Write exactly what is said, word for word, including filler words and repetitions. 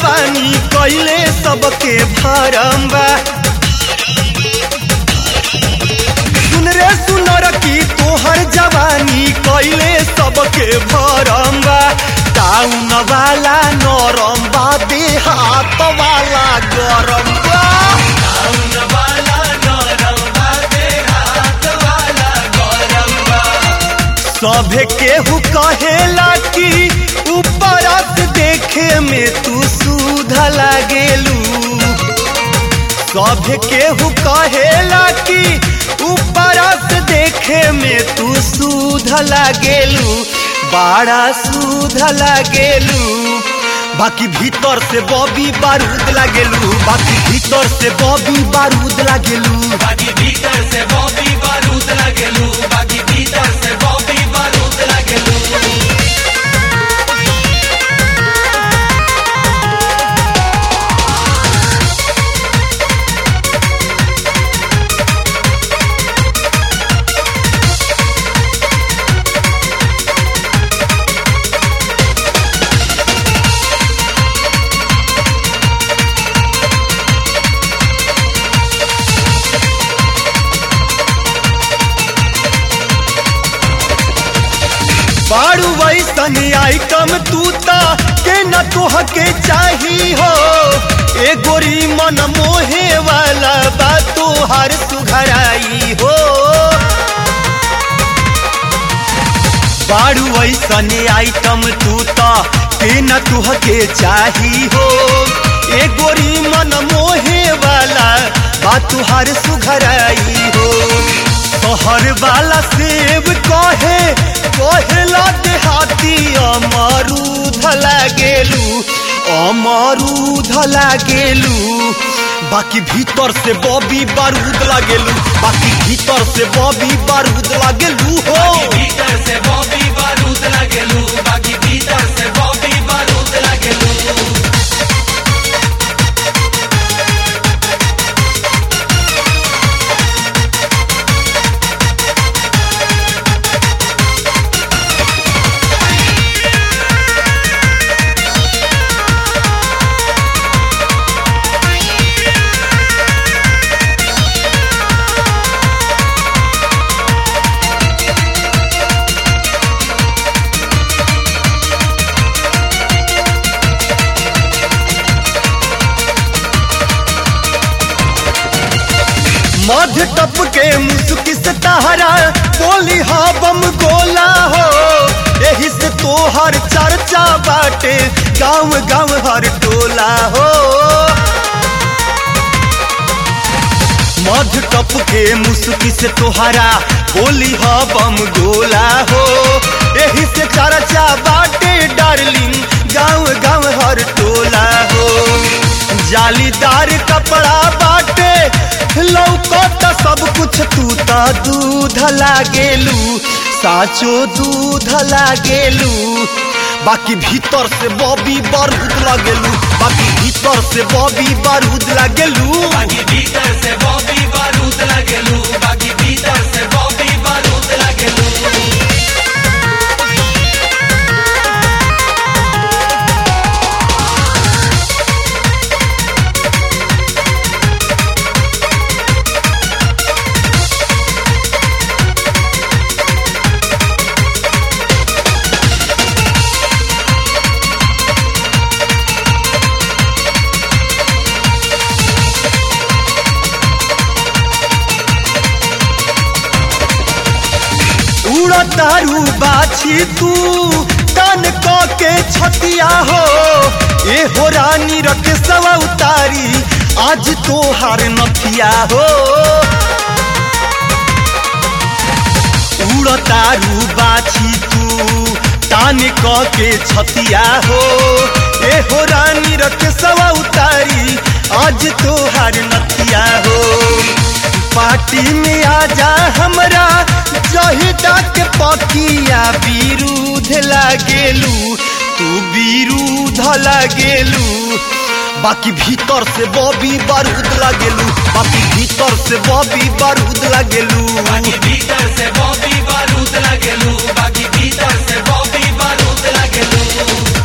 जवानी कइले सबके भरम बा। सुन रे सुनर की तोहर जवानी कइले सबके भरम बा। टाउन वाला नरम बा, देहात वाला गरम बा। टाउन वाला नरम बा, देहात वाला गरम बा। सभे केहू कहेला कि ऊपर से देखे में तू सुधा लागेलू। सभे केहू कहेला कि ऊपर से देखे में तू सुधा लागेलू, बड़ा सुधा लागेलू। बाकी भीतर से बॉबी बारूद लागेलू, बाकी भीतर से बॉबी बारूद लागेलू, बाकी भीतर से बॉबी बारूद लागेलू, बाकी भीतर से बॉबी बारूद लागेलू। बारू वैसन आइटम तू ता के न तोह के चाही हो। ए गोरी मन मोहे वाला बा तोहार सुघराई हो। बारू वैसन आइटम तू ता के न तोह के चाही हो। ए गोरी मन मोहे वाला बा तोहार सुघराई हो। तोहर वाला सेब कहे कहेला देहाती अमरूद लागेलू, अमरूद लागेलू। बाकी भीतर से बॉबी बारूद लागेलू, बाकी भीतर से बॉबी बारूद लागेलू हो। बाकी भीतर से बॉबी बारूद लागेलू, बाकी भीतर से बॉबी बारूद लागेलू। मध टप के मुस्की से तहरा बोली हा बम गोला हो। यही से तोहर चर्चा बाटे गाँव गाँव हर टोला हो। मध टप के मुस्की से तोहरा बोली हा बम गोला हो। यही से चर्चा बाटे डार्लिंग गाँव गाँव हर टोला हो। जालीदार कपड़ा बाटे लौकत सब कुछ तू ता दूध लागेलू, साचो दूध लागेलू। बाकी भीतर से बॉबी बारूद लागेलू, बाकी भीतर से बॉबी बारूद लागेलू, बाकी भीतर से बॉबी बारूद लागेलू, बाकी भीतर से बॉबी बारूद लागेलू। तारू बाछी तू तन क के छतिया हो। ए हो रानी रख सवा उतारी आज तोहार नथिया हो। उड़ तारू बाछी तू तान क के छतिया हो। ए हो रानी रख सवा उतारी आज तोहार नथिया हो। पार्टी में आजा हमरा जहिदा के पकिया विरुद्ध लागेलू, तू विरुद्ध लागेलू। बाकी भीतर से बॉबी बारूद लागेलू, बाकी भीतर से बॉबी बारूद लागेलू, बाकी भीतर से बॉबी बारूद लागेलू, बाकी भीतर से बॉबी बारूद लागेलू।